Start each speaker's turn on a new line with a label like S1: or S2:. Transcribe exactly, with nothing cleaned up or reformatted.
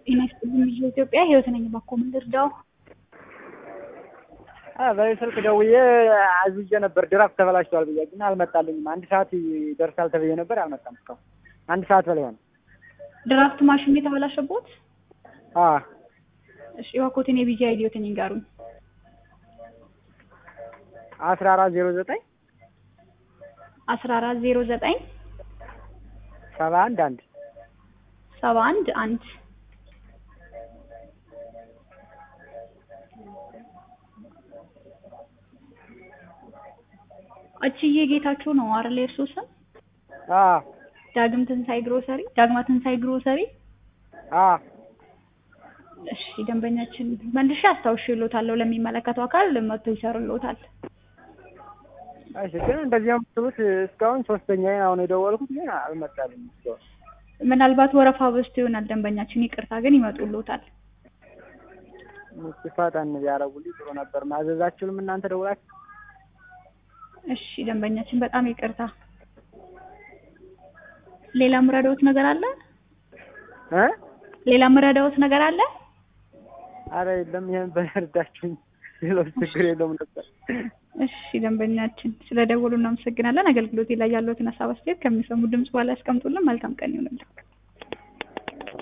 S1: ጤና ይስጥልኝ ኢትዮጵያ ህይወት ነኝ ባኮ ምን ልርዳው?
S2: አ በስልክ ደውዬ አዝዤ ነበር ድራፍት ተበላሽቷል ብዬ ግን አልመጣልኝም። አንድ ሰዓት ይደርሳል ተብዬ ነበር አልመጣም እስካሁን። አንድ ሰዓት በላይ ሆነ።
S1: ድራፍት ማሽን የተበላሸበት?
S2: አ
S1: እሺ ዋኮቴን የቢጂ አይዲዮትን ይንገሩኝ።
S2: አስራ አራት ዜሮ ዘጠኝ
S1: አስራ አራት ዜሮ ዘጠኝ
S2: ሰባ አንድ አንድ
S1: ሰባ አንድ አንድ አቺዬ ጌታቸው ነው አይደል እርሱ ስም?
S2: አ
S1: ዳግም ትንሳኤ ግሮሰሪ ዳግማ ትንሳኤ ግሮሰሪ
S2: አ
S1: እሺ ደንበኛችን መልሼ አስታውሽልዎታለሁ ለሚመለከተው አካል ለመጥቶ ይሰሩልዎታል።
S2: እሺ ግን እንደዚያም ትሉት እስካሁን ሶስተኛዬን አሁን የደወልኩት ግን አልመጣልኝም እስካሁን።
S1: ምናልባት ወረፋ በዝቶ ይሆናል ደንበኛችን ይቅርታ ግን ይመጡልዎታል።
S2: ፈጠን ቢያደርጉልኝ ጥሩ ነበር። ማዘዛችሁንም እናንተ ደውላችሁ።
S1: እሺ ደንበኛችን በጣም ይቅርታ። ሌላ ምረዳዎት ነገር አለ?
S2: እ
S1: ሌላ ምረዳዎት ነገር አለ?
S2: አረ የለም ይሄን በርዳችሁኝ። ሌሎች ችግር የለውም ነበር።
S1: እሺ ደንበኛችን ስለደወሉ እናመሰግናለን። አገልግሎቴ ላይ ያለዎትን ሀሳብ አስተያየት ከሚሰሙ ድምጽ በኋላ ያስቀምጡልን። መልካም ቀን ይሁንልዎት።